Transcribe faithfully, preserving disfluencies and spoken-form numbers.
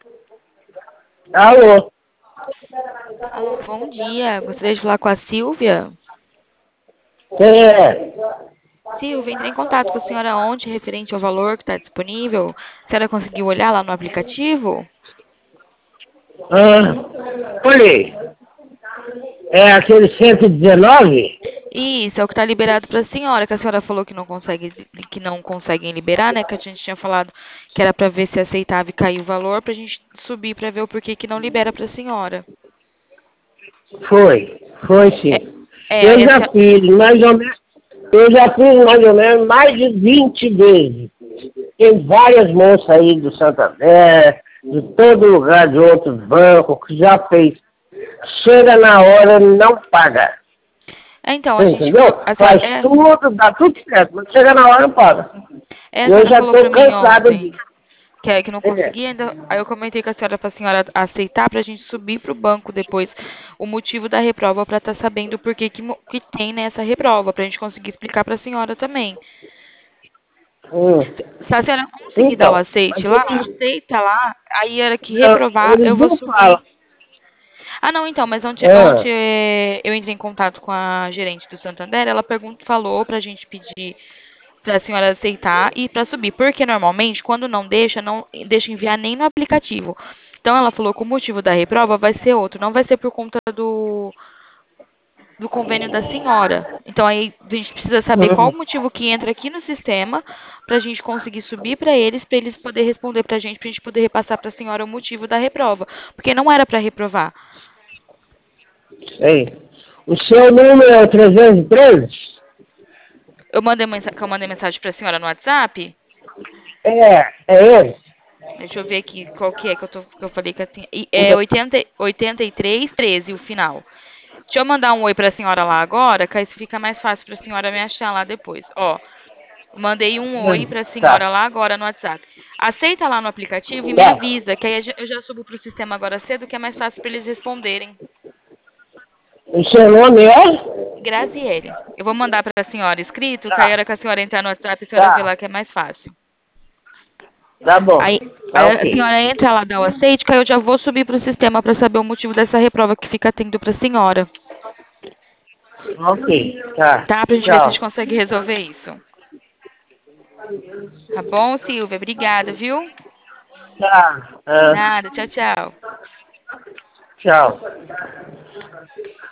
Alô? Alô, bom dia. Gostaria de falar com a Silvia. Quem é? Silvia, entrei em contato com a senhora ontem referente ao valor que está disponível. A senhora conseguiu olhar lá no aplicativo? Ah, olhei. É aquele cento e dezenove? Isso, é o que está liberado para a senhora, que a senhora falou que não consegue, que não conseguem liberar, né? Que a gente tinha falado que era para ver se aceitava e cair o valor, para a gente subir para ver o porquê que não libera para a senhora. Foi, foi É, sim. é, Eu aí a já senhora... fiz mais ou menos, eu já fiz mais ou menos mais de vinte vezes. Tem várias moças aí do Santander, de todo lugar, de outros bancos, que já fez. Chega na hora, não paga. É, então, a Você gente falou... entendeu? A senhora, Faz é, tudo, dá tudo certo, mas chega na hora, não paga. é, a Eu senhora já falou estou para mim cansado ontem. disso. Que, é, que não É. conseguia ainda. Aí eu comentei com a senhora para a senhora aceitar para a gente subir para o banco depois o motivo da reprova para estar sabendo o porquê que, mo- que tem nessa reprova, para a gente conseguir explicar para a senhora também. Hum. Se se a senhora conseguir dar o Então, mas aceite lá, eles, aceita lá, aí era que não, reprovar, eu eles vou não falam. subir. Ah, não, então, mas ontem, Ah, ontem eh, eu entrei em contato com a gerente do Santander, ela perguntou, falou para a gente pedir para a senhora aceitar e para subir, porque normalmente quando não deixa, não deixa enviar nem no aplicativo. Então ela falou que o motivo da reprova vai ser outro, não vai ser por conta do, do convênio da senhora. Então aí a gente precisa saber qual o hum, motivo que entra aqui no sistema para a gente conseguir subir para eles, para eles poderem responder para a gente, para a gente poder repassar para a senhora o motivo da reprova, porque não era para reprovar. sei. O seu número é o trezentos e treze? Eu mandei mensa- que eu mandei mensagem para a senhora no WhatsApp. É, é ele. Deixa eu ver aqui qual que é que eu, tô, que eu falei que eu tinha. E É oitenta, oitenta e três, treze o final. Deixa eu mandar um oi pra senhora lá agora, que aí fica mais fácil pra senhora me achar lá depois. Ó, mandei um oi pra Tá, senhora lá agora no WhatsApp. Aceita lá no aplicativo e me tá. avisa, que aí eu já subo pro sistema agora cedo, que é mais fácil pra eles responderem. O seu nome é? Graziele. Eu vou mandar pra senhora escrito, que aí a Tá, hora que a senhora entrar no WhatsApp, a senhora vê tá. lá que é mais fácil. Tá bom. Aí, Tá aí a ok. senhora entra lá, dá o aceite, que aí eu já vou subir pro sistema pra saber o motivo dessa reprova que fica tendo pra senhora. Ok, tá. Tá? Pra gente ver se a gente Tchau. consegue resolver isso. Tá bom, Silvia? Obrigada, viu? Tá. Ah, Nada, tchau, tchau. tchau.